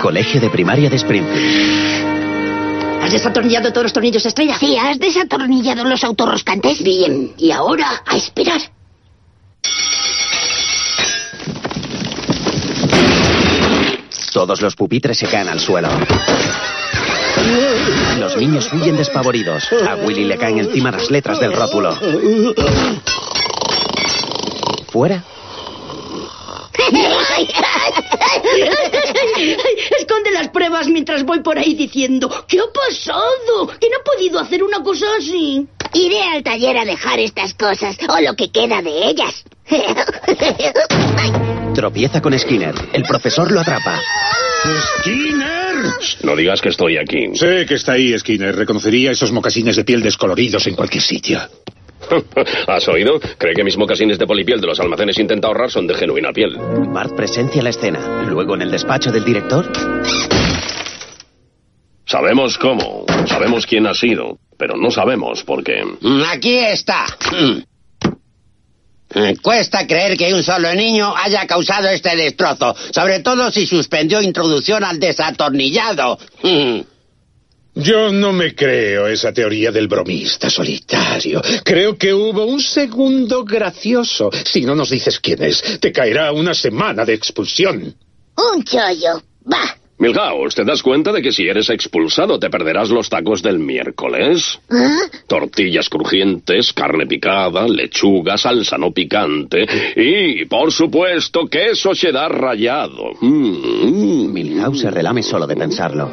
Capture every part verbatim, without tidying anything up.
Colegio de primaria de Springfield. ¿Has desatornillado todos los tornillos estrella? Sí, ¿has desatornillado los autorroscantes? Bien, y ahora a esperar. Todos los pupitres se caen al suelo. Los niños huyen despavoridos. A Willy le caen encima las letras del rótulo. ¿Fuera? Esconde las pruebas mientras voy por ahí diciendo ¿qué ha pasado? ¿Quién ha podido hacer una cosa así? Iré al taller a dejar estas cosas, o lo que queda de ellas. Tropieza con Skinner. El profesor lo atrapa. ¡Skinner! No digas que estoy aquí. Sé que está ahí, Skinner. Reconocería esos mocasines de piel descoloridos en cualquier sitio. ¿Has oído? Cree que mis mocasines de polipiel de los almacenes intenta ahorrar son de genuina piel. Bart presencia la escena. Luego, en el despacho del director... Sabemos cómo, sabemos quién ha sido, pero no sabemos por qué. Aquí está. Cuesta creer que un solo niño haya causado este destrozo, sobre todo si suspendió introducción al desatornillado. Yo no me creo esa teoría del bromista solitario. Creo que hubo un segundo gracioso. Si no nos dices quién es, te caerá una semana de expulsión. Un chollo. Va. Milhouse, ¿te das cuenta de que si eres expulsado te perderás los tacos del miércoles? ¿Ah? Tortillas crujientes, carne picada, lechuga, salsa no picante y, por supuesto, queso cheddar rallado. Mm. Milhouse se relame solo de pensarlo.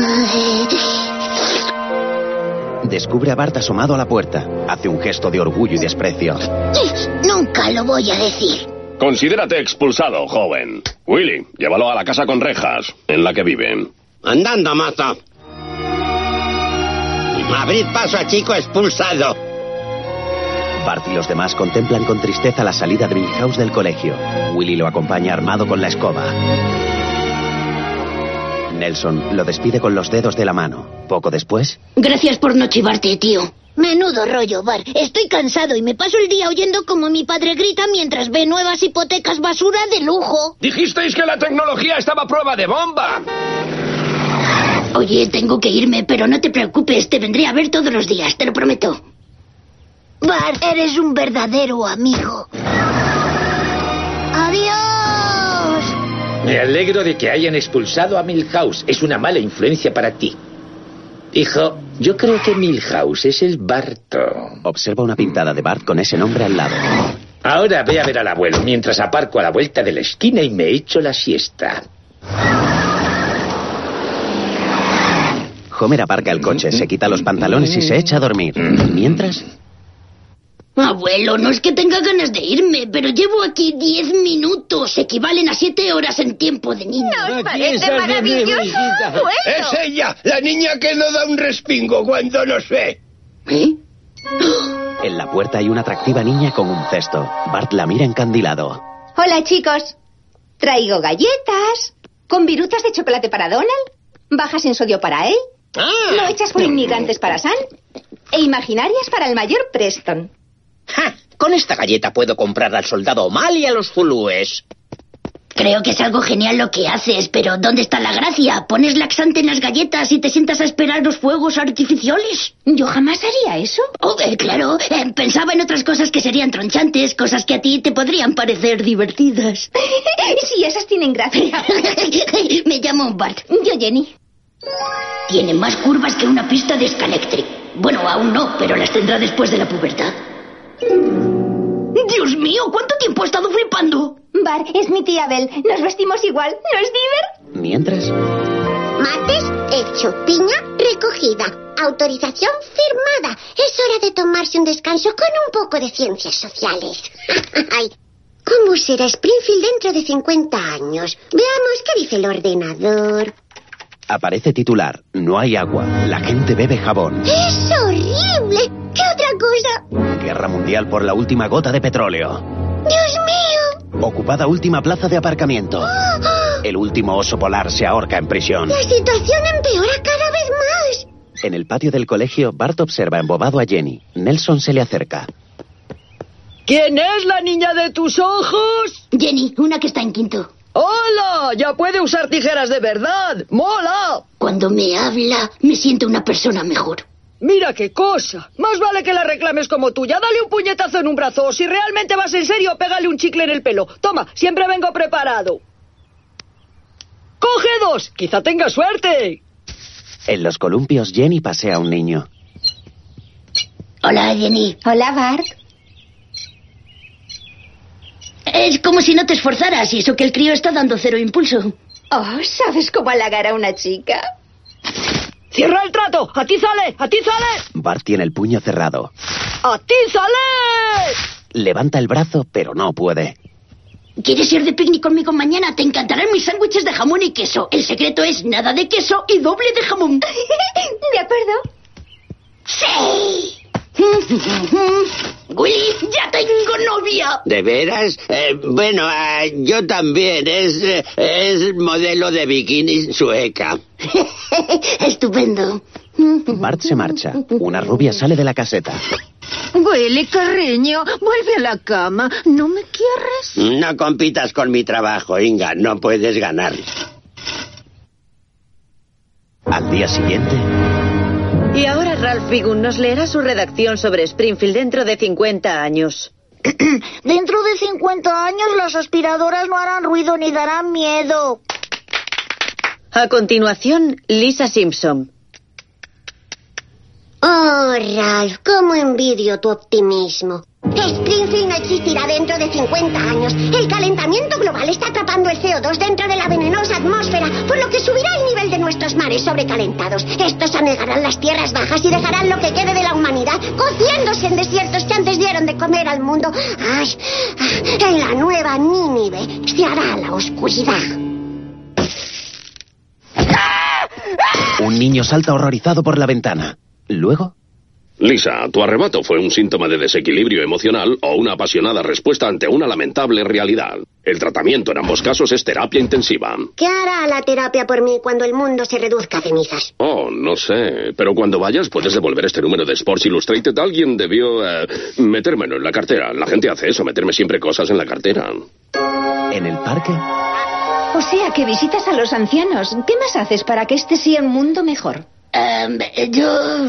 Descubre a Bart asomado a la puerta. Hace un gesto de orgullo y desprecio. Nunca lo voy a decir. Considérate expulsado, joven. Willy, llévalo a la casa con rejas, en la que viven. Andando, mozo. Abrid paso a chico expulsado. Bart y los demás contemplan con tristeza la salida de Milhouse del colegio. Willy lo acompaña armado con la escoba. Nelson lo despide con los dedos de la mano. Poco después... Gracias por no chivarte, tío. Menudo rollo, Bart. Estoy cansado y me paso el día oyendo como mi padre grita mientras ve nuevas hipotecas basura de lujo. Dijisteis que la tecnología estaba a prueba de bomba. Oye, tengo que irme, pero no te preocupes, te vendré a ver todos los días, te lo prometo. Bart, eres un verdadero amigo. ¡Adiós! Me alegro de que hayan expulsado a Milhouse. Es una mala influencia para ti. Hijo, yo creo que Milhouse es el Barto. Observa una pintada de Bart con ese nombre al lado. Ahora ve a ver al abuelo mientras aparco a la vuelta de la esquina y me echo la siesta. Homer aparca el coche, se quita los pantalones y se echa a dormir. Mientras... Abuelo, no es que tenga ganas de irme, pero llevo aquí diez minutos. Equivalen a siete horas en tiempo de niño. ¿Nos parece maravilloso? Bueno. ¡Es ella! La niña que no da un respingo cuando nos ve. ¿Eh? En la puerta hay una atractiva niña con un cesto. Bart la mira encandilado. Hola, chicos. Traigo galletas. Con virutas de chocolate para Donald. Bajas en sodio para él. Ah. No hechas por inmigrantes para Sam. E imaginarias para el mayor Preston. ¡Ja! Con esta galleta puedo comprar al soldado Mal y a los zulúes. Creo que es algo genial lo que haces, pero ¿dónde está la gracia? ¿Pones laxante en las galletas y te sientas a esperar los fuegos artificiales? Yo jamás haría eso. Oh, eh, claro. Eh, pensaba en otras cosas que serían tronchantes, cosas que a ti te podrían parecer divertidas. Sí, esas tienen gracia. Me llamo Bart. Yo, Jenny. Tiene más curvas que una pista de Scalectric. Bueno, aún no, pero las tendrá después de la pubertad. ¡Dios mío! ¿Cuánto tiempo he estado flipando? Bart, es mi tía Bel. Nos vestimos igual. ¿No es diver? Mientras... Mates hecho, piña recogida, autorización firmada. Es hora de tomarse un descanso con un poco de ciencias sociales. Ay, ¿cómo será Springfield dentro de cincuenta años? Veamos qué dice el ordenador. Aparece titular. No hay agua. La gente bebe jabón. ¡Es horrible! ¿Qué otra cosa? Guerra mundial por la última gota de petróleo. ¡Dios mío! Ocupada última plaza de aparcamiento. Oh, oh. El último oso polar se ahorca en prisión. La situación empeora cada vez más. En el patio del colegio, Bart observa embobado a Jenny. Nelson se le acerca. ¿Quién es la niña de tus ojos? Jenny, una que está en quinto. ¡Hola! ¡Ya puede usar tijeras de verdad! ¡Mola! Cuando me habla, me siento una persona mejor. Mira qué cosa. Más vale que la reclames como tuya. Dale un puñetazo en un brazo. O si realmente vas en serio, pégale un chicle en el pelo. Toma, siempre vengo preparado. ¡Coge dos! ¡Quizá tenga suerte! En los columpios, Jenny pasea a un niño. Hola, Jenny. Hola, Bart. Es como si no te esforzaras y eso que el crío está dando cero impulso. Oh, ¿sabes cómo halagar a una chica? ¡Cierra el trato! ¡Atízale! ¡Atízale! Bart tiene el puño cerrado. ¡Atízale! Levanta el brazo, pero no puede. ¿Quieres ir de picnic conmigo mañana? Te encantarán mis sándwiches de jamón y queso. El secreto es nada de queso y doble de jamón. ¿De acuerdo? ¡Sí! Willy, ya tengo novia. ¿De veras? Eh, bueno, eh, yo también. Es, eh, es modelo de bikini sueca. Estupendo. Bart se marcha. Una rubia sale de la caseta. Willy, cariño, vuelve a la cama. ¿No me quieres? No compitas con mi trabajo, Inga. No puedes ganar. Al día siguiente... Y ahora Ralph Wiggum nos leerá su redacción sobre Springfield dentro de cincuenta años. Dentro de cincuenta años las aspiradoras no harán ruido ni darán miedo. A continuación, Lisa Simpson. Oh, Ralph, cómo envidio tu optimismo. Springfield no existirá dentro de cincuenta años. El calentamiento global está atrapando el C O dos dentro de la venenosa atmósfera, por lo que subirá el nivel de nuestros mares sobrecalentados. Estos anegarán las tierras bajas y dejarán lo que quede de la humanidad cociéndose en desiertos que antes dieron de comer al mundo. Ay, en la nueva Nínive se hará la oscuridad. Un niño salta horrorizado por la ventana. Luego... Lisa, tu arrebato fue un síntoma de desequilibrio emocional o una apasionada respuesta ante una lamentable realidad. El tratamiento en ambos casos es terapia intensiva. ¿Qué hará la terapia por mí cuando el mundo se reduzca a cenizas? Oh, no sé. Pero cuando vayas puedes devolver este número de Sports Illustrated. Alguien debió eh, metérmelo en la cartera. La gente hace eso, meterme siempre cosas en la cartera. ¿En el parque? O sea, que visitas a los ancianos. ¿Qué más haces para que este sea un mundo mejor? Um, yo...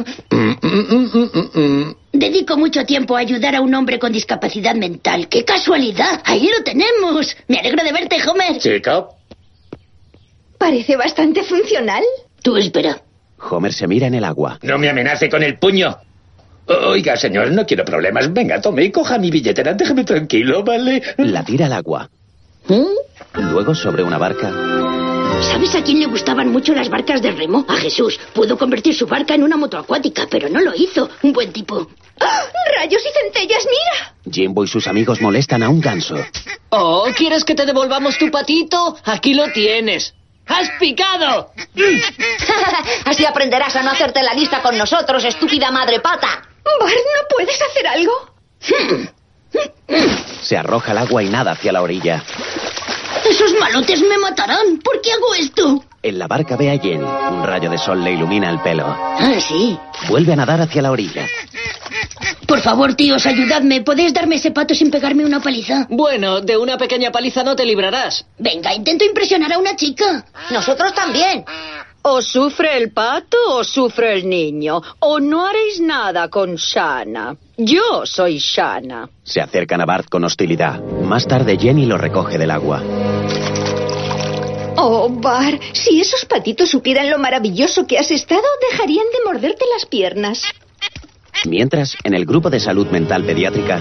Dedico mucho tiempo a ayudar a un hombre con discapacidad mental. ¡Qué casualidad! ¡Ahí lo tenemos! Me alegro de verte, Homer. Chico. Parece bastante funcional. Tú espera. Homer se mira en el agua. No me amenace con el puño. Oiga, señor, no quiero problemas. Venga, tome y coja mi billetera. Déjeme tranquilo, ¿vale? La tira al agua. ¿Mm? Luego, sobre una barca... ¿Sabes a quién le gustaban mucho las barcas de remo? A Jesús. Pudo convertir su barca en una moto acuática, pero no lo hizo. Un buen tipo. ¡Oh! ¡Rayos y centellas, mira! Jimbo y sus amigos molestan a un ganso. Oh, ¿quieres que te devolvamos tu patito? Aquí lo tienes. ¡Has picado! Así aprenderás a no hacerte la lista con nosotros, estúpida madre pata. Bart, ¿no puedes hacer algo? Se arroja al agua y nada hacia la orilla. ¡Esos malotes me matarán! ¿Por qué hago esto? En la barca ve a Jenny. Un rayo de sol le ilumina el pelo. Ah, sí. Vuelve a nadar hacia la orilla. Por favor, tíos, ayudadme. ¿Podéis darme ese pato sin pegarme una paliza? Bueno, de una pequeña paliza no te librarás. Venga, intento impresionar a una chica. Nosotros también. O sufre el pato o sufre el niño. O no haréis nada con Shanna. Yo soy Shanna. Se acercan a Bart con hostilidad. Más tarde Jenny lo recoge del agua. Oh, Bart, si esos patitos supieran lo maravilloso que has estado, dejarían de morderte las piernas. Mientras, en el grupo de salud mental pediátrica...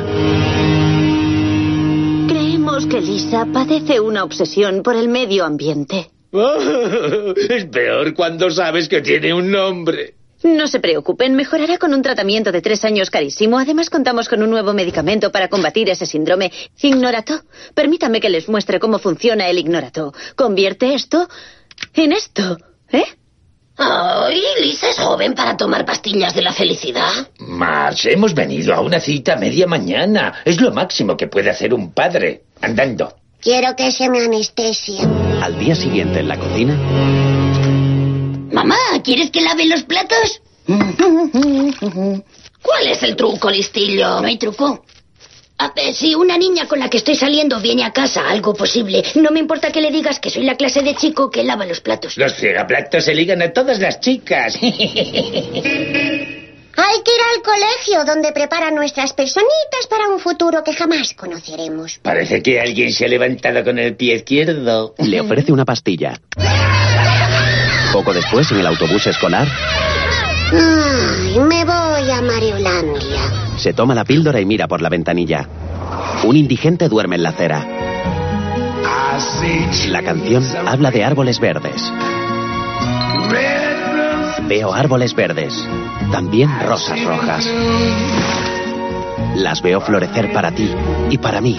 Creemos que Lisa padece una obsesión por el medio ambiente. Oh, es peor cuando sabes que tiene un nombre. No se preocupen, mejorará con un tratamiento de tres años carísimo. Además, contamos con un nuevo medicamento para combatir ese síndrome. Ignorato. Permítame que les muestre cómo funciona el Ignorato. Convierte esto en esto, ¿eh? Ay, Lisa es joven para tomar pastillas de la felicidad. Marge, hemos venido a una cita a media mañana. Es lo máximo que puede hacer un padre. Andando. Quiero que se me anestesie. Al día siguiente, en la cocina... Mamá, ¿quieres que lave los platos? ¿Cuál es el truco, listillo? No hay truco. A ver, si una niña con la que estoy saliendo viene a casa, algo posible, no me importa que le digas que soy la clase de chico que lava los platos. Los fregaplatos se ligan a todas las chicas. Hay que ir al colegio, donde preparan nuestras personitas para un futuro que jamás conoceremos. Parece que alguien se ha levantado con el pie izquierdo. Le ofrece una pastilla. Poco después, en el autobús escolar, Ay, me voy a Mariolandia. se toma la píldora y mira por la ventanilla. Un indigente duerme en la acera. La canción habla de árboles verdes. Veo árboles verdes, también rosas rojas. Las veo florecer para ti y para mí.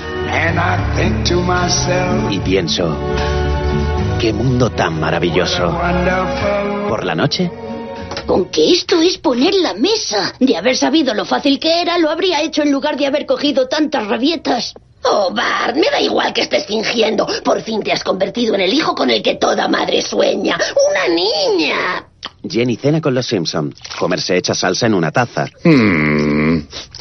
Y pienso, qué mundo tan maravilloso. Por la noche, Con que esto es poner la mesa. De haber sabido lo fácil que era, lo habría hecho en lugar de haber cogido tantas rabietas. Oh, Bart, me da igual que estés fingiendo. Por fin te has convertido en el hijo con el que toda madre sueña. ¡Una niña! Jenny cena con los Simpson. Homer se echa salsa en una taza. Hmm.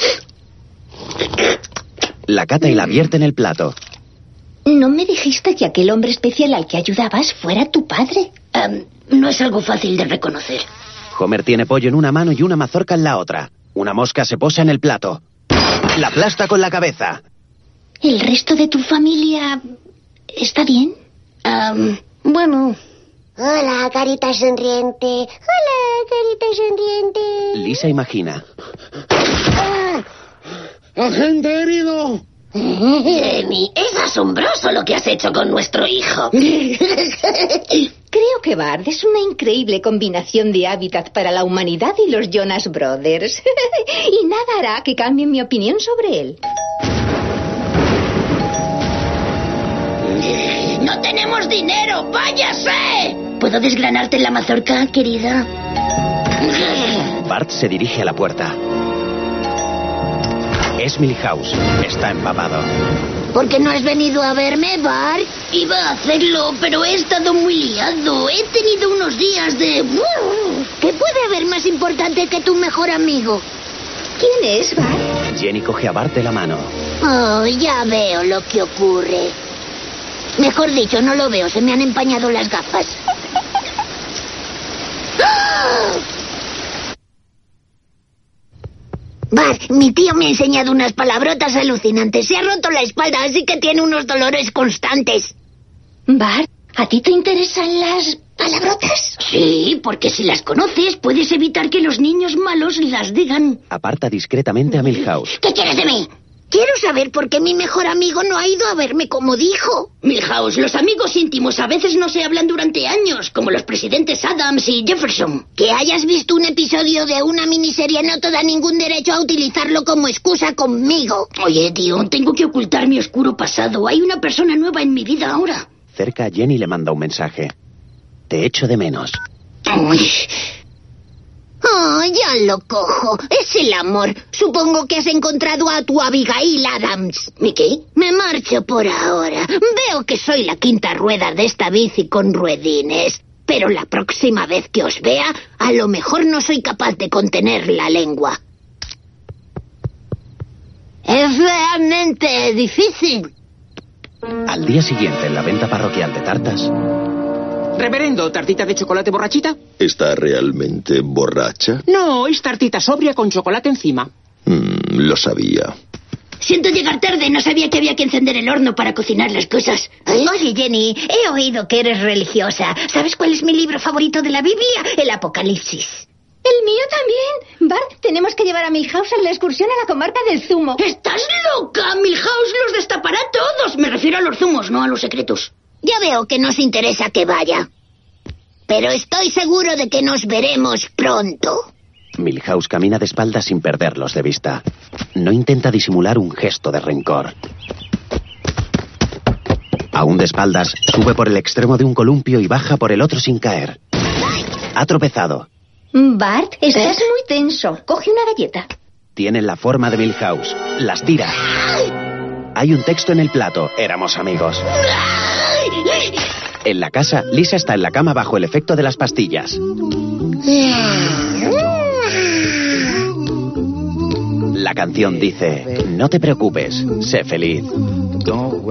La cata y la vierte en el plato. ¿No me dijiste que aquel hombre especial al que ayudabas fuera tu padre? Um, no es algo fácil de reconocer. Homer tiene pollo en una mano y una mazorca en la otra. Una mosca se posa en el plato. La aplasta con la cabeza. ¿El resto de tu familia está bien? Um, bueno... Hola, carita sonriente. Hola, carita sonriente. Lisa imagina. ¡Ah! ¡Agente herido! Jenny, es asombroso lo que has hecho con nuestro hijo. Creo que Bart es una increíble combinación de hábitat para la humanidad y los Jonas Brothers. Y nada hará que cambie mi opinión sobre él. ¡No tenemos dinero! ¡Váyase! ¿Puedo desgranarte la mazorca, querida? Bart se dirige a la puerta. Es Milhouse. Está empapado. ¿Por qué no has venido a verme, Bart? Iba a hacerlo, pero he estado muy liado. He tenido unos días de... ¿Qué puede haber más importante que tu mejor amigo? ¿Quién es, Bart? Jenny coge a Bart de la mano. Oh, ya veo lo que ocurre. Mejor dicho, no lo veo. Se me han empañado las gafas. Bart, mi tío me ha enseñado unas palabrotas alucinantes. Se ha roto la espalda, así que tiene unos dolores constantes. Bart, ¿a ti te interesan las palabrotas? Sí, porque si las conoces, puedes evitar que los niños malos las digan. Aparta discretamente a Milhouse. ¿Qué quieres de mí? Quiero saber por qué mi mejor amigo no ha ido a verme como dijo. Milhouse, los amigos íntimos a veces no se hablan durante años, como los presidentes Adams y Jefferson. Que hayas visto un episodio de una miniserie no te da ningún derecho a utilizarlo como excusa conmigo. Oye, tío, tengo que ocultar mi oscuro pasado. Hay una persona nueva en mi vida ahora. Cerca, Jenny le manda un mensaje. Te echo de menos. Uy. Oh, ya lo cojo. Es el amor. Supongo que has encontrado a tu Abigail Adams. ¿Mi qué? Me marcho por ahora. Veo que soy la quinta rueda de esta bici con ruedines. Pero la próxima vez que os vea, a lo mejor no soy capaz de contener la lengua. Es realmente difícil. Al día siguiente, en la venta parroquial de tartas... Reverendo, ¿tartita de chocolate borrachita? ¿Está realmente borracha? No, es tartita sobria con chocolate encima. Mm, lo sabía. Siento llegar tarde, no sabía que había que encender el horno para cocinar las cosas. ¿Eh? Oye, Jenny, he oído que eres religiosa. ¿Sabes cuál es mi libro favorito de la Biblia? El Apocalipsis. El mío también. Bart, tenemos que llevar a Milhouse a la excursión a la comarca del zumo. ¿Estás loca? Milhouse los destapará todos. Me refiero a los zumos, no a los secretos. Ya veo que nos interesa que vaya. Pero estoy seguro de que nos veremos pronto. Milhouse camina de espaldas sin perderlos de vista. No intenta disimular un gesto de rencor. Aún de espaldas, sube por el extremo de un columpio y baja por el otro sin caer. Ha tropezado. Bart, estás muy tenso. Coge una galleta. Tienen la forma de Milhouse. Las tira. Hay un texto en el plato. Éramos amigos. En la casa, Lisa está en la cama bajo el efecto de las La canción dice, no te preocupes, sé feliz. Como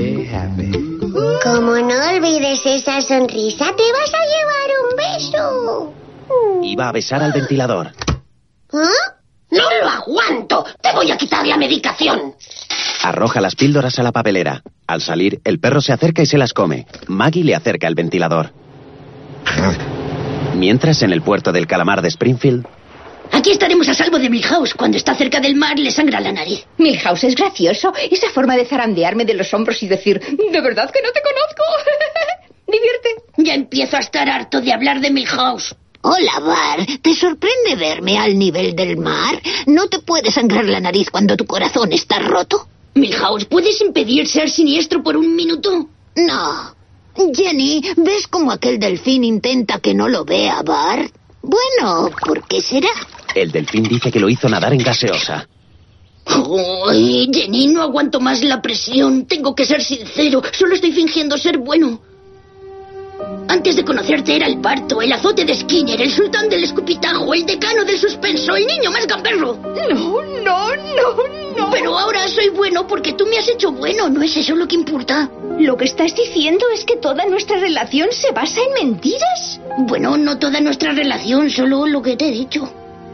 no olvides esa sonrisa, te vas a llevar un beso. Iba a besar al ventilador. ¿Ah? ¡No lo aguanto! ¡Te voy a quitar la medicación! Arroja las píldoras a la papelera. Al salir, el perro se acerca y se las come. Maggie le acerca el ventilador. Mientras, en el puerto del calamar de Springfield... Aquí estaremos a salvo de Milhouse. Cuando está cerca del mar, le sangra la nariz. Milhouse es gracioso. Esa forma de zarandearme de los hombros y decir, ¿de verdad que no te conozco? Divierte. Ya empiezo a estar harto de hablar de Milhouse. Hola, Bart. ¿Te sorprende verme al nivel del mar? ¿No te puede sangrar la nariz cuando tu corazón está roto? Milhouse, ¿puedes impedir ser siniestro por un minuto? No. Jenny, ¿ves cómo aquel delfín intenta que no lo vea, Bart? Bueno, ¿por qué será? El delfín dice que lo hizo nadar en gaseosa. Ay, Jenny, no aguanto más la presión. Tengo que ser sincero. Solo estoy fingiendo ser bueno. Antes de conocerte era el parto, el azote de Skinner, el sultán del escupitajo, el decano del suspenso, el niño más gamberro. No, no, no, no. Pero ahora soy bueno porque tú me has hecho bueno. ¿No es eso lo que importa? Lo que estás diciendo es que toda nuestra relación se basa en mentiras. Bueno, no toda nuestra relación, solo lo que te he dicho.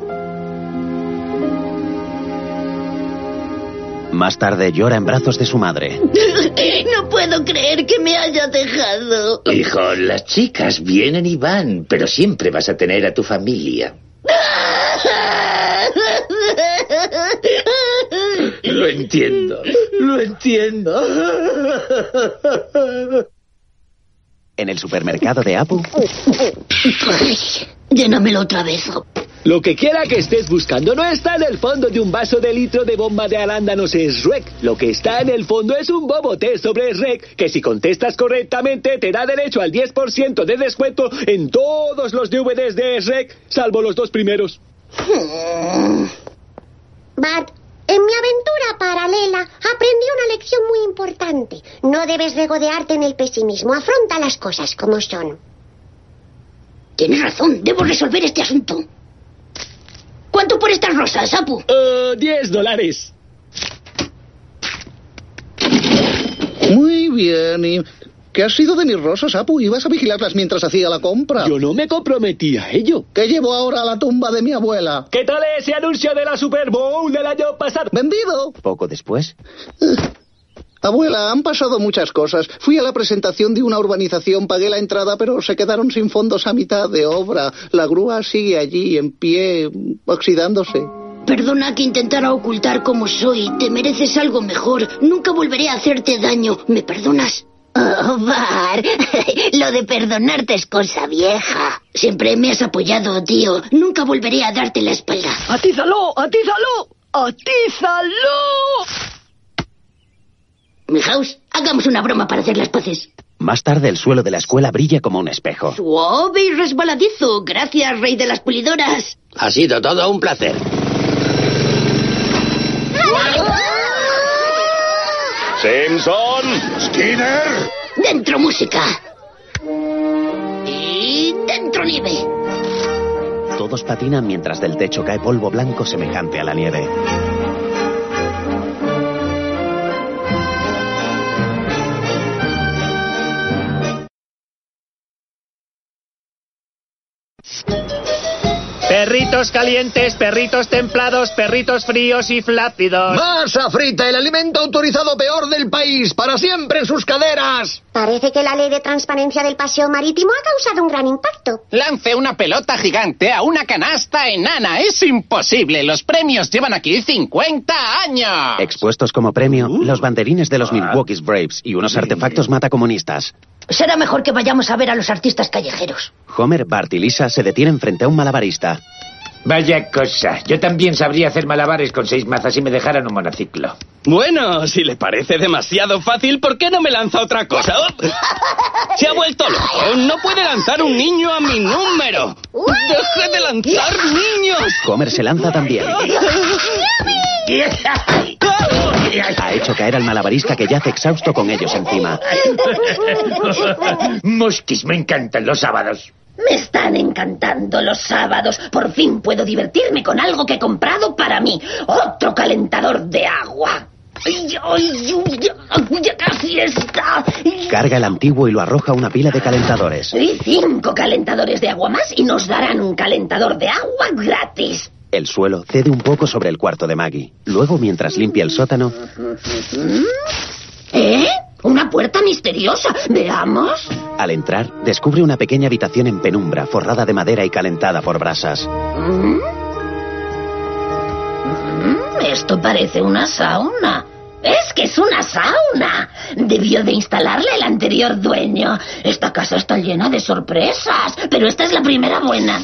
Más tarde llora en brazos de su madre. No puedo creer que me haya dejado. Hijo, las chicas vienen y van, pero siempre vas a tener a tu familia. Lo entiendo, lo entiendo. En el supermercado de Apu... Ay, llénamelo otra vez. Lo que quiera que estés buscando no está en el fondo de un vaso de litro de bomba de arándanos Shrek. Lo que está en el fondo es un bobo test sobre Shrek, que si contestas correctamente te da derecho al diez por ciento de descuento en todos los D V Ds de Shrek, salvo los dos primeros. Bart, en mi aventura paralela aprendí una lección muy importante. No debes regodearte en el pesimismo. Afronta las cosas como son. Tienes razón, debo resolver este asunto. ¿Cuánto por estas rosas, Apu? Uh, diez dólares. Muy bien. ¿Y qué ha sido de mis rosas, Apu? ¿Ibas a vigilarlas mientras hacía la compra? Yo no me comprometí a ello. ¿Qué llevo ahora a la tumba de mi abuela? ¿Qué tal ese anuncio de la Super Bowl del año pasado? ¡Vendido! Poco después... Abuela, han pasado muchas cosas. Fui a la presentación de una urbanización, pagué la entrada, pero se quedaron sin fondos a mitad de obra. La grúa sigue allí, en pie, oxidándose. Perdona que intentara ocultar cómo soy. Te mereces algo mejor. Nunca volveré a hacerte daño. ¿Me perdonas? Oh, Bart, lo de perdonarte es cosa vieja. Siempre me has apoyado, tío. Nunca volveré a darte la espalda. ¡Atízalo! ¡Atízalo! ¡Atízalo! Milhouse, hagamos una broma para hacer las paces. Más tarde el suelo de la escuela brilla como un espejo. Suave y resbaladizo. Gracias, rey de las pulidoras. Ha sido todo un placer. Simpson. Skinner. Dentro música. Y dentro nieve. Todos patinan mientras del techo cae polvo blanco semejante a la nieve. Perritos calientes, perritos templados, perritos fríos y flácidos. ¡Masa frita, el alimento autorizado peor del país! ¡Para siempre en sus caderas! Parece que la ley de transparencia del paseo marítimo ha causado un gran impacto. Lance una pelota gigante a una canasta enana. ¡Es imposible! Los premios llevan aquí cincuenta años. Expuestos como premio, uh, los banderines de los Milwaukee Braves y unos artefactos matacomunistas. Será mejor que vayamos a ver a los artistas callejeros. Homer, Bart y Lisa se detienen frente a un malabarista. Vaya cosa. Yo también sabría hacer malabares con seis mazas si me dejaran un monociclo. Bueno, si le parece demasiado fácil, ¿por qué no me lanza otra cosa? ¡Oh! ¡Se ha vuelto loco! ¡No puede lanzar un niño a mi número! ¡Deje de lanzar niños! Homer se lanza también. Ha hecho caer al malabarista que yace exhausto con ellos encima. Mosquis, me encantan los sábados. Me están encantando los sábados. Por fin puedo divertirme con algo que he comprado para mí. Otro calentador de agua. ¡Ay, ay, ya, ya casi está! Carga el antiguo y lo arroja a una pila de calentadores. Y cinco calentadores de agua más y nos darán un calentador de agua gratis. El suelo cede un poco sobre el cuarto de Maggie. Luego, mientras limpia el sótano... ¿Eh? ¿Una puerta misteriosa? Veamos. Al entrar, descubre una pequeña habitación en penumbra, forrada de madera y calentada por brasas. ¿Mm? ¿Mm? Esto parece una sauna. ¡Es que es una sauna! Debió de instalarla el anterior dueño. Esta casa está llena de sorpresas, pero esta es la primera buena.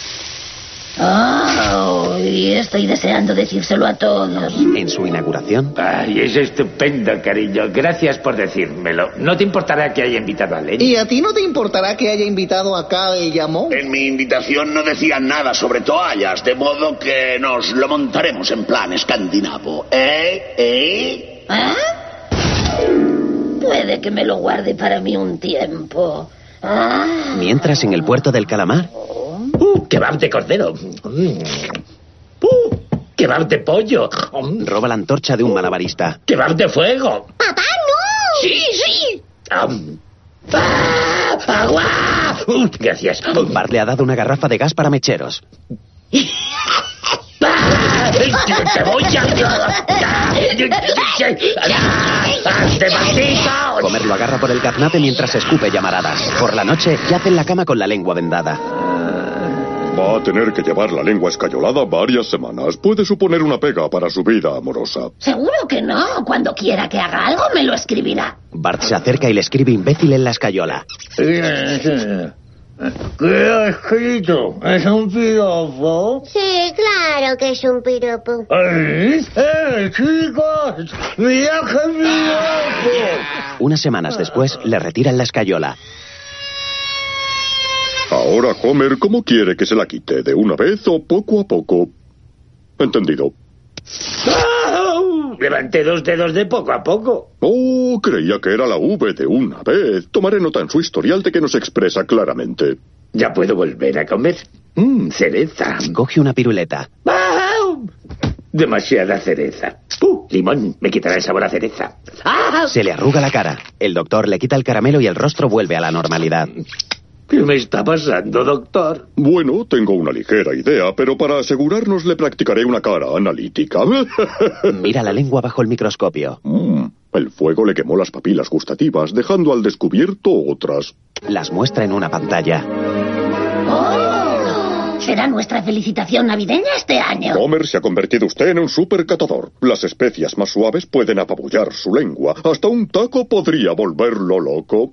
Oh, y estoy deseando decírselo a todos. En su inauguración... Ay, es estupendo, cariño. Gracias por decírmelo. ¿No te importará que haya invitado a Lenny? ¿Y a ti no te importará que haya invitado a Cal Llamó? En mi invitación no decían nada sobre toallas, de modo que nos lo montaremos en plan escandinavo. ¿Eh? ¿Eh? ¿Eh? Puede que me lo guarde para mí un tiempo. Ah. Mientras, en el puerto del calamar... ¡Uh, kebab de cordero! Mm. ¡Uh, kebab de pollo! Mm. Roba la antorcha de un malabarista. ¡Kebab de fuego! ¡Papá, no! ¡Sí, sí! Um. ¡Ah! ¡Agua! Uh, gracias. Bart le ha dado una garrafa de gas para mecheros. ¡Ah! ¡Te voy a... ¡Hazte maldito! Homer lo agarra por el gaznate mientras escupe llamaradas. Por la noche, yace en la cama con la lengua vendada. Va a tener que llevar la lengua escayolada varias semanas. Puede suponer una pega para su vida amorosa. Seguro que no. Cuando quiera que haga algo, me lo escribirá. Bart se acerca y le escribe imbécil en la escayola. ¿Qué ha escrito? ¿Es un piropo? Sí, claro que es un piropo. ¿Eh? ¡Eh, chicos! ¡Mira qué piropo! Unas semanas después, le retiran la escayola. Ahora, Homer, ¿cómo quiere que se la quite? ¿De una vez o poco a poco? Entendido. ¡Oh! Levanté dos dedos de poco a poco. Oh, creía que era la V de una vez. Tomaré nota en su historial de que nos expresa claramente. Ya puedo volver a comer. Mmm, cereza. Coge una piruleta. ¡Oh! Demasiada cereza. ¡Uh! Limón, me quitará el sabor a cereza. ¡Ah! Se le arruga la cara. El doctor le quita el caramelo y el rostro vuelve a la normalidad. ¿Qué me está pasando, doctor? Bueno, tengo una ligera idea, pero para asegurarnos le practicaré una cara analítica. Mira la lengua bajo el microscopio. Mm, el fuego le quemó las papilas gustativas, dejando al descubierto otras. Las muestra en una pantalla. ¡Oh! Será nuestra felicitación navideña este año. Homer, se ha convertido usted en un supercatador. Las especias más suaves pueden apabullar su lengua. Hasta un taco podría volverlo loco.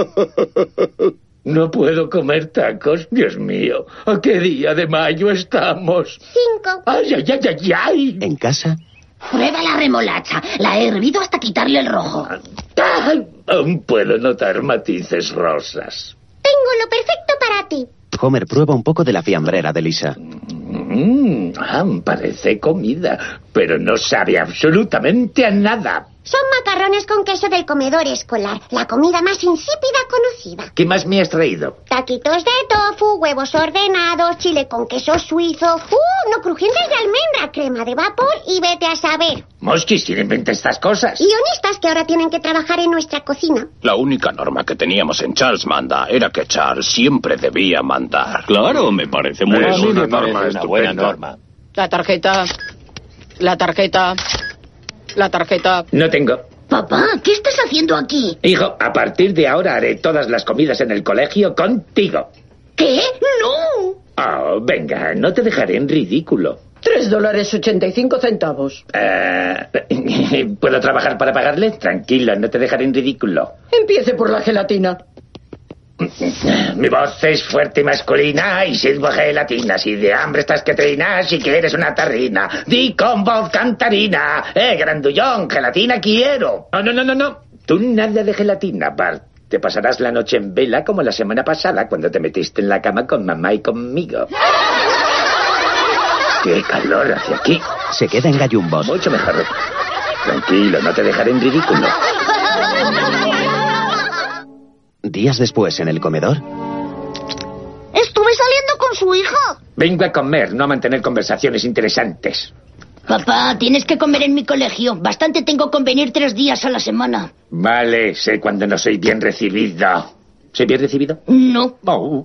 No puedo comer tacos, Dios mío. ¿A qué día de mayo estamos? Cinco. ¡Ay, ay, ay, ay, ay! En casa... Prueba la remolacha. La he hervido hasta quitarle el rojo. ¡Ay! Aún puedo notar matices rosas. Tengo lo perfecto para ti. Homer prueba un poco de la fiambrera de Lisa. Mmm, ah, parece comida, pero no sabe absolutamente a nada. Son macarrones con queso del comedor escolar, la comida más insípida conocida. ¿Qué más me has traído? Taquitos de tofu, huevos ordenados, chile con queso suizo, ¡uh! No crujientes de almendra, crema de vapor y vete a saber. Mosquis, ¿quién inventa estas cosas? Guionistas que ahora tienen que trabajar en nuestra cocina. La única norma que teníamos en Charles Manda era que Charles siempre debía mandar. Claro, me parece muy Es buena una norma, norma una buena estupenda. norma. La tarjeta. La tarjeta. La tarjeta. No tengo. Papá, ¿qué estás haciendo aquí? Hijo, a partir de ahora haré todas las comidas en el colegio contigo. ¿Qué? ¡No! Oh, venga, no te dejaré en ridículo. Tres dólares ochenta y cinco centavos. Uh, ¿Puedo trabajar para pagarle? Tranquilo, no te dejaré en ridículo. Empiece por la gelatina. Mi voz es fuerte y masculina y sirvo gelatina. Si de hambre estás que trinas, si quieres una tarrina. Di con voz cantarina. Eh, grandullón, gelatina quiero. Oh, no, no, no, no. Tú nada de gelatina, Bart. Te pasarás la noche en vela como la semana pasada cuando te metiste en la cama con mamá y conmigo. ¡Qué calor hace aquí! Se queda en gallumbos. Mucho mejor. Tranquilo, no te dejaré en ridículo. Días después, en el comedor... ¡Eh! con su hijo? Vengo a comer, no a mantener conversaciones interesantes. Papá, tienes que comer en mi colegio. Bastante tengo con venir tres días a la semana. Vale, sé cuando no soy bien recibido. ¿Soy bien recibido? No. Oh.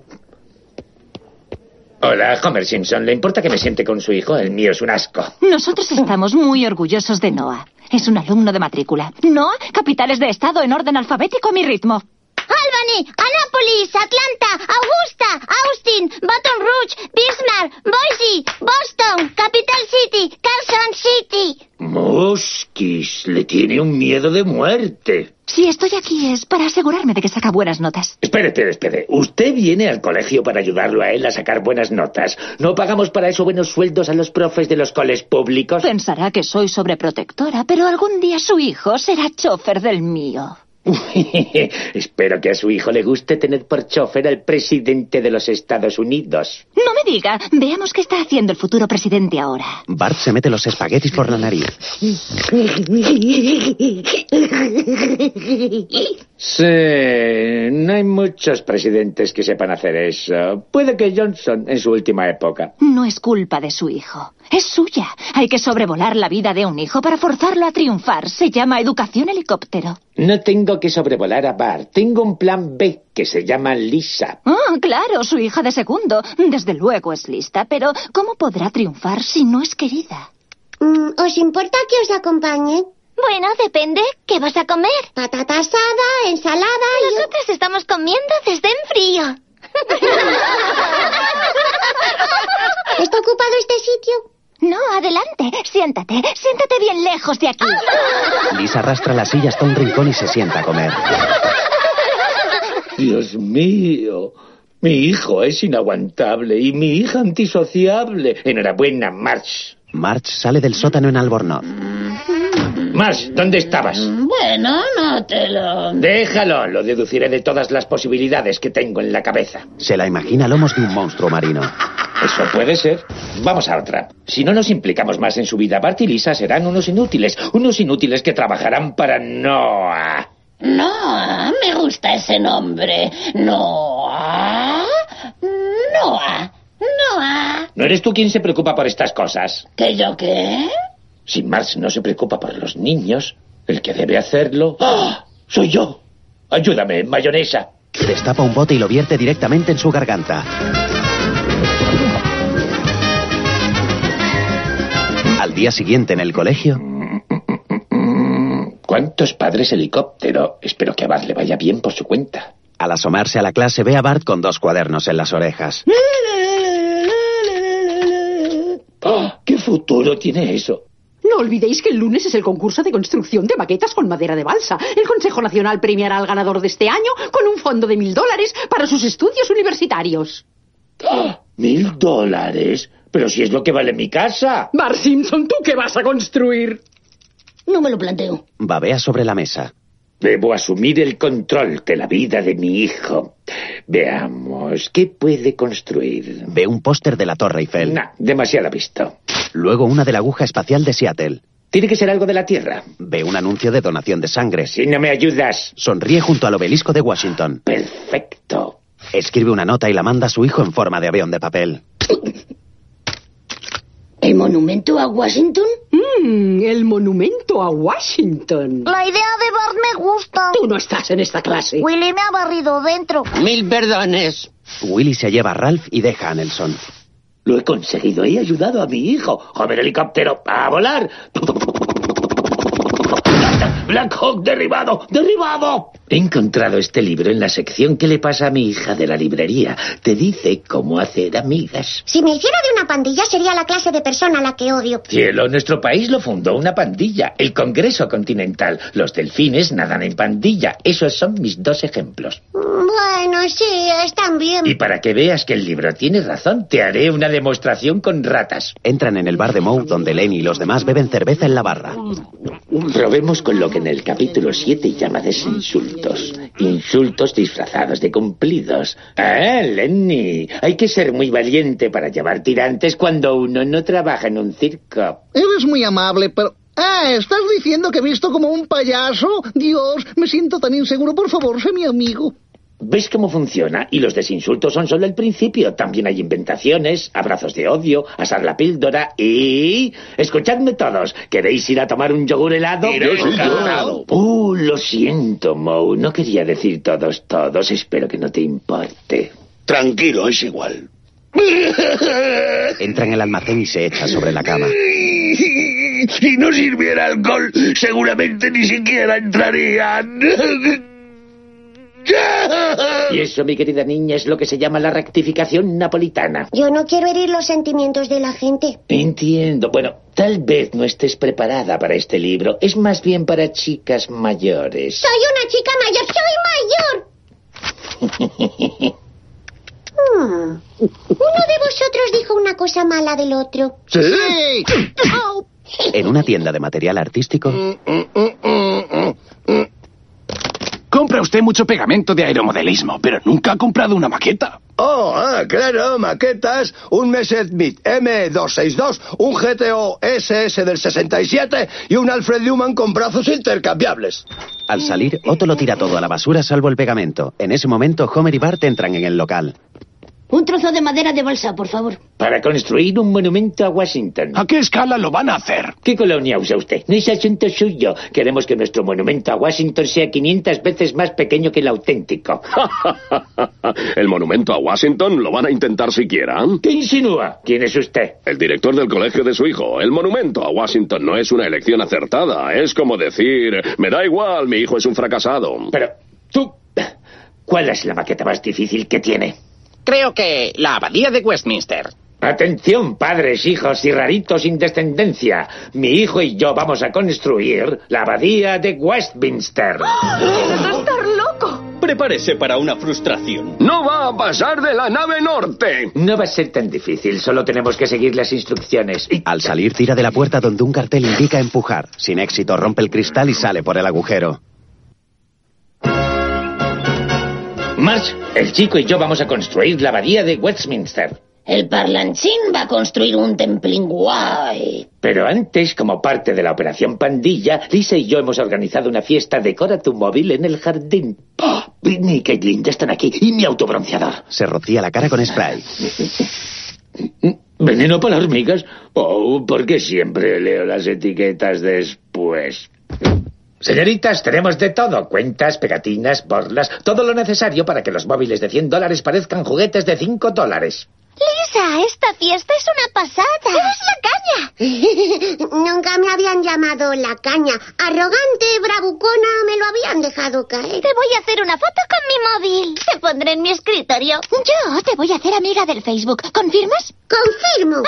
Hola, Homer Simpson. ¿Le importa que me siente con su hijo? El mío es un asco. Nosotros estamos muy orgullosos de Noah. Es un alumno de matrícula. Noah, capitales de estado en orden alfabético a mi ritmo. Albany, Annapolis, Atlanta, Augusta, Austin, Baton Rouge, Bismarck, Boise, Boston, Capital City, Carson City. Mosquis, le tiene un miedo de muerte. Si estoy aquí es para asegurarme de que saca buenas notas. Espere, espere, espere. ¿Usted viene al colegio para ayudarlo a él a sacar buenas notas? ¿No pagamos para eso buenos sueldos a los profes de los coles públicos? Pensará que soy sobreprotectora, pero algún día su hijo será chofer del mío. Espero que a su hijo le guste tener por chofer al presidente de los Estados Unidos. No me diga. Veamos qué está haciendo el futuro presidente ahora. Bart se mete los espaguetis por la nariz. Sí, no hay muchos presidentes que sepan hacer eso. Puede que Johnson en su última época. No es culpa de su hijo. Es suya. Hay que sobrevolar la vida de un hijo para forzarlo a triunfar. Se llama educación helicóptero. No tengo que sobrevolar a Bart. Tengo un plan B que se llama Lisa. Ah, claro, su hija de segundo. Desde luego es lista, pero ¿cómo podrá triunfar si no es querida? Mm, ¿Os importa que os acompañe? Bueno, depende. ¿Qué vas a comer? Patata asada, ensalada y... Nosotros estamos comiendo desde en frío. ¿Está ocupado este sitio? No, adelante. Siéntate. Siéntate bien lejos de aquí. Lisa arrastra la silla hasta un rincón y se sienta a comer. Dios mío. Mi hijo es inaguantable y mi hija antisociable. Enhorabuena, Marge. Marge sale del sótano en Albornoz. Marge, ¿dónde estabas? Bueno, no te lo... Déjalo, lo deduciré de todas las posibilidades que tengo en la cabeza. Se la imagina a lomos de un monstruo marino. Eso puede ser. Vamos a otra. Si no nos implicamos más en su vida, Bart y Lisa serán unos inútiles. Unos inútiles que trabajarán para Noah. Noah, me gusta ese nombre. Noah. Noah. Noah. ¿No eres tú quien se preocupa por estas cosas? ¿Que yo qué? Si Marge no se preocupa por los niños, el que debe hacerlo... ¡Ah! ¡Soy yo! Ayúdame, mayonesa. Destapa un bote y lo vierte directamente en su garganta. Al día siguiente en el colegio... ¿Cuántos padres helicóptero? Espero que a Bart le vaya bien por su cuenta. Al asomarse a la clase ve a Bart con dos cuadernos en las orejas. ¡Oh! ¿Qué futuro tiene eso? No olvidéis que el lunes es el concurso de construcción de maquetas con madera de balsa. El Consejo Nacional premiará al ganador de este año con un fondo de mil dólares para sus estudios universitarios. ¡Oh! ¿Mil dólares? Pero si es lo que vale mi casa. Bart Simpson, ¿tú qué vas a construir? No me lo planteo. Babea sobre la mesa. Debo asumir el control de la vida de mi hijo. Veamos, ¿qué puede construir? Ve un póster de la Torre Eiffel. No, demasiado visto. Luego una de la aguja espacial de Seattle. Tiene que ser algo de la Tierra. Ve un anuncio de donación de sangre. Si no me ayudas. Sonríe junto al obelisco de Washington. Perfecto. Escribe una nota y la manda a su hijo en forma de avión de papel. ¿El monumento a Washington? Mm, el monumento a Washington. La idea de Bart me gusta. Tú no estás en esta clase. Willy me ha barrido dentro. Mil perdones. Willy se lleva a Ralph y deja a Nelson. Lo he conseguido. He ayudado a mi hijo. Homer Helicóptero, a volar. Black Hawk derribado. ¡Derribado! He encontrado este libro en la sección ¿Qué le pasa a mi hija? De la librería. Te dice cómo hacer amigas. Si me hiciera de una pandilla sería la clase de persona a la que odio. Cielo, nuestro país lo fundó una pandilla. El Congreso Continental. Los delfines nadan en pandilla. Esos son mis dos ejemplos. Bueno, sí, están bien. Y para que veas que el libro tiene razón, te haré una demostración con ratas. Entran en el bar de Moe, donde Lenny y los demás beben cerveza en la barra. Probemos con lo que en el capítulo siete llama desinsultos. Insultos disfrazados de cumplidos. Ah, Lenny, hay que ser muy valiente para llevar tirantes cuando uno no trabaja en un circo. Eres muy amable, pero... Ah, ¿estás diciendo que he visto como un payaso? Dios, me siento tan inseguro. Por favor, sé mi amigo. ¿Ves cómo funciona? Y los desinsultos son solo el principio. También hay inventaciones, abrazos de odio, asar la píldora y... Escuchadme todos. ¿Queréis ir a tomar un yogur helado? Encantado. Uh, lo siento, Moe. No quería decir todos, todos. Espero que no te importe. Tranquilo, es igual. Entra en el almacén y se echa sobre la cama. Si no sirviera alcohol, seguramente ni siquiera entrarían. Y eso, mi querida niña, es lo que se llama la rectificación napolitana. Yo no quiero herir los sentimientos de la gente. Entiendo. Bueno, tal vez no estés preparada para este libro. Es más bien para chicas mayores. Soy una chica mayor, soy mayor. Hmm. Uno de vosotros dijo una cosa mala del otro. ¿Sí? Oh. En una tienda de material artístico... Compra usted mucho pegamento de aeromodelismo, pero nunca ha comprado una maqueta. Oh, ah, claro, maquetas, un Messerschmitt M doscientos sesenta y dos, un G T O S S del sesenta y siete y un Alfred Newman con brazos intercambiables. Al salir, Otto lo tira todo a la basura salvo el pegamento. En ese momento, Homer y Bart entran en el local. Un trozo de madera de balsa, por favor. Para construir un monumento a Washington. ¿A qué escala lo van a hacer? ¿Qué colonia usa usted? No es asunto suyo. Queremos que nuestro monumento a Washington sea quinientas veces más pequeño que el auténtico. ¿El monumento a Washington lo van a intentar siquiera? ¿Qué insinúa? ¿Quién es usted? El director del colegio de su hijo. El monumento a Washington no es una elección acertada. Es como decir, me da igual, mi hijo es un fracasado. Pero, tú... ¿Cuál es la maqueta más difícil que tiene? Creo que la abadía de Westminster. Atención, padres, hijos y raritos sin descendencia. Mi hijo y yo vamos a construir la abadía de Westminster. ¡Tienes que estar loco! Prepárese para una frustración. ¡No va a pasar de la nave norte! No va a ser tan difícil, solo tenemos que seguir las instrucciones. Y... Al salir, tira de la puerta donde un cartel indica empujar. Sin éxito, rompe el cristal y sale por el agujero. Marge, el chico y yo vamos a construir la abadía de Westminster. El parlanchín va a construir un templín guay. Pero antes, como parte de la operación Pandilla, Lisa y yo hemos organizado una fiesta Decora tu móvil en el jardín. ¡Oh! Britney y Caitlin ya están aquí. Y mi autobronceador. Se rocía la cara con spray. ¿Veneno para hormigas? Oh, ¿por qué siempre leo las etiquetas después? Señoritas, tenemos de todo. Cuentas, pegatinas, borlas, todo lo necesario para que los móviles de cien dólares parezcan juguetes de cinco dólares. Lisa, esta fiesta es una pasada. ¡Eres la caña! Nunca me habían llamado la caña. Arrogante, bravucona, me lo habían dejado caer. Te voy a hacer una foto con mi móvil. Te pondré en mi escritorio. Yo te voy a hacer amiga del Facebook. ¿Confirmas? Confirmo.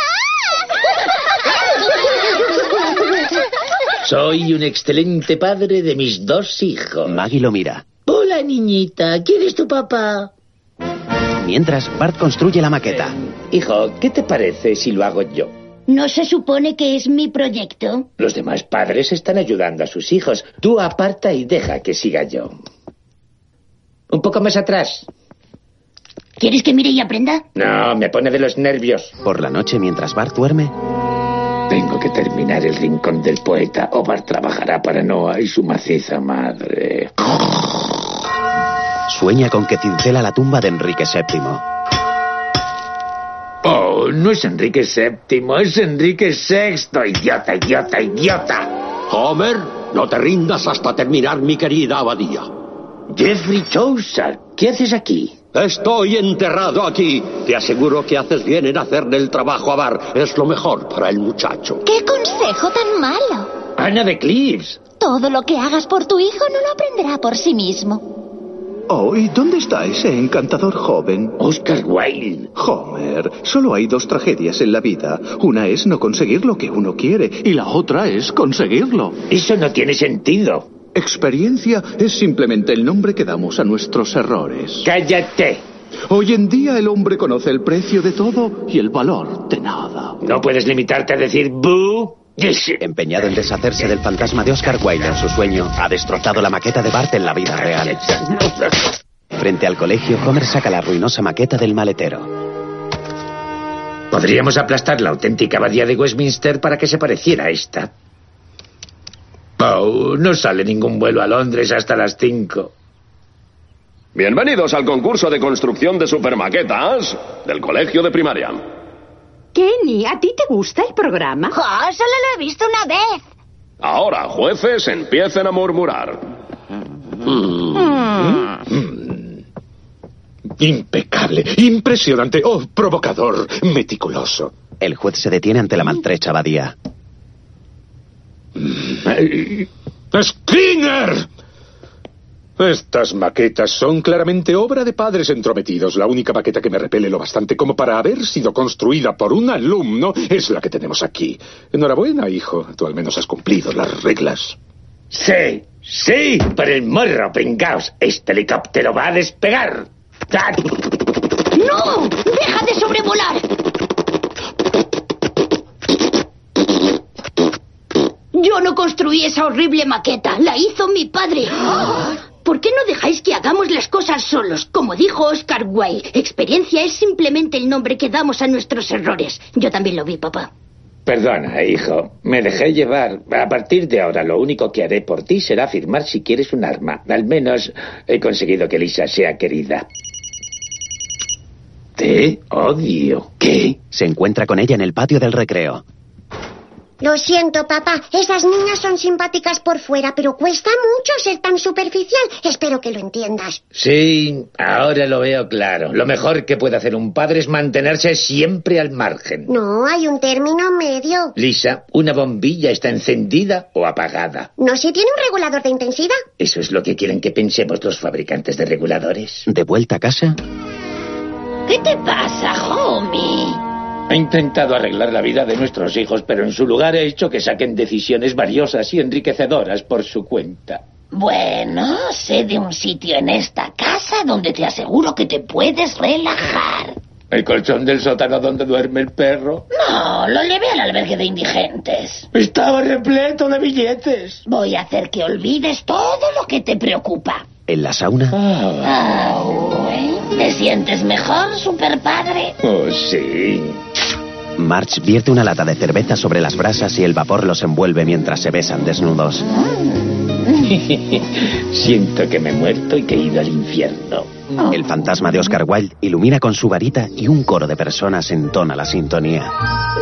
Soy un excelente padre de mis dos hijos. Maggie lo mira. Hola, niñita. ¿Quién es tu papá? Mientras, Bart construye la maqueta. Hijo, ¿qué te parece si lo hago yo? ¿No se supone que es mi proyecto? Los demás padres están ayudando a sus hijos. Tú aparta y deja que siga yo. Un poco más atrás. ¿Quieres que mire y aprenda? No, me pone de los nervios. Por la noche, mientras Bart duerme... Tengo que terminar el rincón del poeta o Bart trabajará para Noah y su maciza madre. Sueña con que cincela la tumba de Enrique séptimo. Oh, no es Enrique séptimo, es Enrique sexto. Idiota, idiota, idiota. Homer, no te rindas hasta terminar mi querida abadía. Jeffrey Chaucer, ¿qué haces aquí? Estoy enterrado aquí. Te aseguro que haces bien en hacerle el trabajo a Bart. Es lo mejor para el muchacho. ¡Qué consejo tan malo! Ana de Cleves. Todo lo que hagas por tu hijo no lo aprenderá por sí mismo. Oh, ¿y dónde está ese encantador joven? Oscar Wilde. Homer, solo hay dos tragedias en la vida. Una es no conseguir lo que uno quiere y la otra es conseguirlo. Eso no tiene sentido. Experiencia es simplemente el nombre que damos a nuestros errores. ¡Cállate! Hoy en día el hombre conoce el precio de todo y el valor de nada. ¿No puedes limitarte a decir boo? Empeñado en deshacerse del fantasma de Oscar Wilde en su sueño, ha destrozado la maqueta de Bart en la vida real. Frente al colegio, Homer saca la ruinosa maqueta del maletero. Podríamos aplastar la auténtica abadía de Westminster para que se pareciera a esta. Oh, no sale ningún vuelo a Londres hasta las cinco. Bienvenidos al concurso de construcción de supermaquetas del colegio de primaria. Kenny, ¿a ti te gusta el programa? Oh, solo lo he visto una vez. Ahora, jueces, empiecen a murmurar. Mm. Mm. Impecable, impresionante, oh, provocador, meticuloso. El juez se detiene ante la maltrecha abadía. ¡Skinner! Estas maquetas son claramente obra de padres entrometidos. La única maqueta que me repele lo bastante como para haber sido construida por un alumno es la que tenemos aquí. Enhorabuena, hijo. Tú al menos has cumplido las reglas. Sí, sí, por el morro, pringaos. Este helicóptero va a despegar. ¡No! ¡Deja de sobrevolar! Yo no construí esa horrible maqueta. La hizo mi padre. ¿Por qué no dejáis que hagamos las cosas solos? Como dijo Oscar Wilde, experiencia es simplemente el nombre que damos a nuestros errores. Yo también lo vi, papá. Perdona, hijo. Me dejé llevar. A partir de ahora, lo único que haré por ti será firmar si quieres un arma. Al menos he conseguido que Lisa sea querida. Te odio. ¿Qué? Se encuentra con ella en el patio del recreo. Lo siento, papá. Esas niñas son simpáticas por fuera, pero cuesta mucho ser tan superficial. Espero que lo entiendas. Sí, ahora lo veo claro. Lo mejor que puede hacer un padre es mantenerse siempre al margen. No, hay un término medio. Lisa, ¿una bombilla está encendida o apagada? ¿No si tiene un regulador de intensidad? Eso es lo que quieren que pensemos los fabricantes de reguladores. De vuelta a casa. ¿Qué te pasa, homie? He intentado arreglar la vida de nuestros hijos, pero en su lugar he hecho que saquen decisiones valiosas y enriquecedoras por su cuenta. Bueno, sé de un sitio en esta casa donde te aseguro que te puedes relajar. ¿El colchón del sótano donde duerme el perro? No, lo llevé al albergue de indigentes. Estaba repleto de billetes. Voy a hacer que olvides todo lo que te preocupa. En la sauna. Ah, uy. ¿Te sientes mejor, superpadre? Oh, sí. Marge vierte una lata de cerveza sobre las brasas y el vapor los envuelve mientras se besan desnudos. Siento que me he muerto y que he ido al infierno. El fantasma de Oscar Wilde ilumina con su varita y un coro de personas entona la sintonía.